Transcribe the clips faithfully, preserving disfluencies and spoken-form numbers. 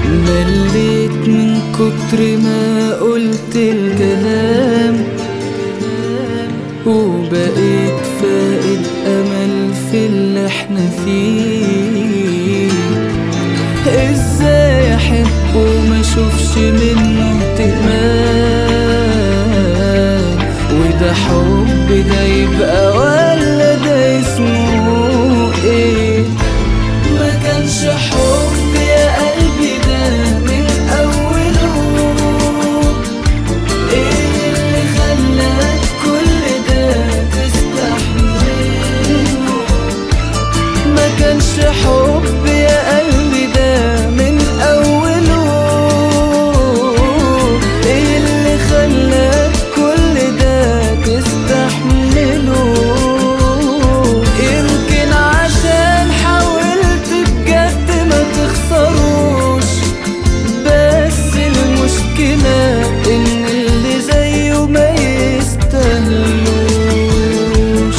مليت من كتر ما قلت الكلام، وبقيت فاقد امل في اللي احنا فيه. ازاي احب وما اشوفش منه اهتمام؟ وده حب ده يبقى ولا ده اسمه ايه؟ ما كانش حب يا قلبي ده من اوله، ايه اللي خلاك كل ده تستحمله؟ ما كانش حب يا قلبي ده من اوله، ايه اللي خلاك كل ده تستحمله؟ يمكن عشان حاولت بجد ما تخسروش، بس المشكلة ان اللي زيه ما يستاهلوش.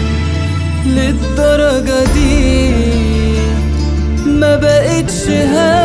للدرجة دي ما بقتش